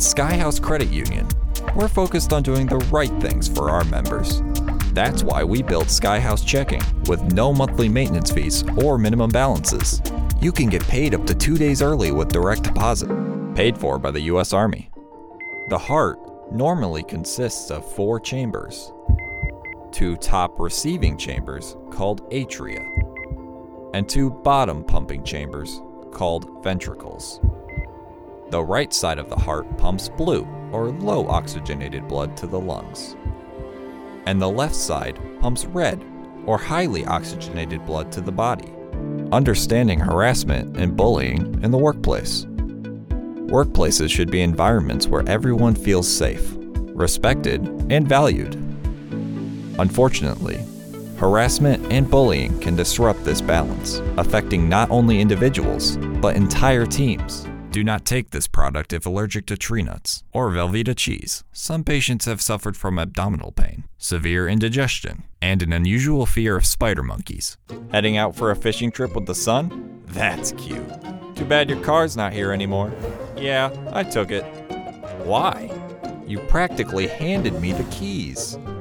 Skyhouse Credit Union, we're focused on doing the right things for our members. That's why we built Skyhouse Checking with no monthly maintenance fees or minimum balances. You can get paid up to 2 days early with direct deposit, paid for by the U.S. Army. The heart normally consists of 4 chambers, 2 top receiving chambers called atria, and 2 bottom pumping chambers called ventricles. The right side of the heart pumps blue or low oxygenated blood to the lungs, and the left side pumps red or highly oxygenated blood to the body. Understanding harassment and bullying in the workplace. Workplaces should be environments where everyone feels safe, respected, and valued. Unfortunately, harassment and bullying can disrupt this balance, affecting not only individuals, but entire teams. Do not take this product if allergic to tree nuts or Velveeta cheese. Some patients have suffered from abdominal pain, severe indigestion, and an unusual fear of spider monkeys. Heading out for a fishing trip with the sun? That's cute. Too bad your car's not here anymore. Yeah, I took it. Why? You practically handed me the keys.